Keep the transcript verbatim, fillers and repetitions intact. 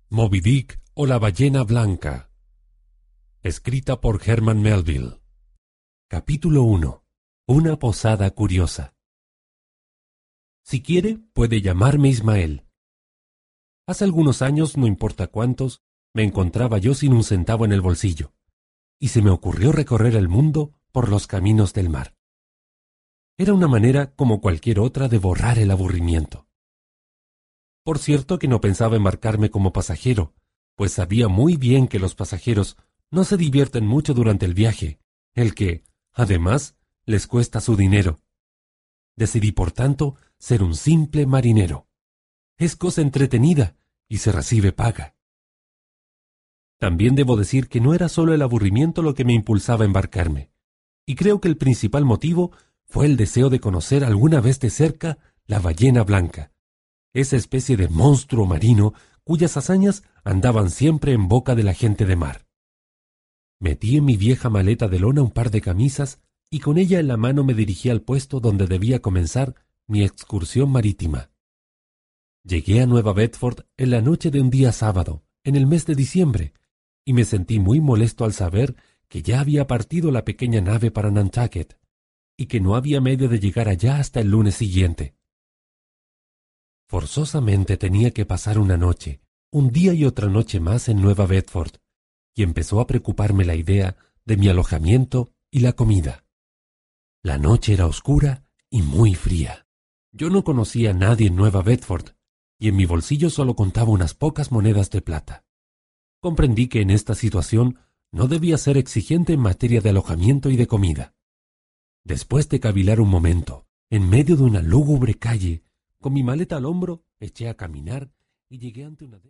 Moby Dick o la ballena blanca. Escrita por Herman Melville. Capítulo uno. Una posada curiosa. Si quiere, puede llamarme Ismael. Hace algunos años, no importa cuántos, me encontraba yo sin un centavo en el bolsillo, y se me ocurrió recorrer el mundo por los caminos del mar. Era una manera como cualquier otra de borrar el aburrimiento. Por cierto que no pensaba embarcarme como pasajero, pues sabía muy bien que los pasajeros no se divierten mucho durante el viaje, el que, además, les cuesta su dinero. Decidí, por tanto, ser un simple marinero. Es cosa entretenida y se recibe paga. También debo decir que no era solo el aburrimiento lo que me impulsaba a embarcarme, y creo que el principal motivo fue el deseo de conocer alguna vez de cerca la ballena blanca, esa especie de monstruo marino cuyas hazañas andaban siempre en boca de la gente de mar. Metí en mi vieja maleta de lona un par de camisas y con ella en la mano me dirigí al puesto donde debía comenzar mi excursión marítima. Llegué a Nueva Bedford en la noche de un día sábado, en el mes de diciembre, y me sentí muy molesto al saber que ya había partido la pequeña nave para Nantucket, y que no había medio de llegar allá hasta el lunes siguiente. Forzosamente tenía que pasar una noche, un día y otra noche más en Nueva Bedford, y empezó a preocuparme la idea de mi alojamiento y la comida. La noche era oscura y muy fría. Yo no conocía a nadie en Nueva Bedford, y en mi bolsillo solo contaba unas pocas monedas de plata. Comprendí que en esta situación no debía ser exigente en materia de alojamiento y de comida. Después de cavilar un momento, en medio de una lúgubre calle, con mi maleta al hombro, eché a caminar y llegué ante una...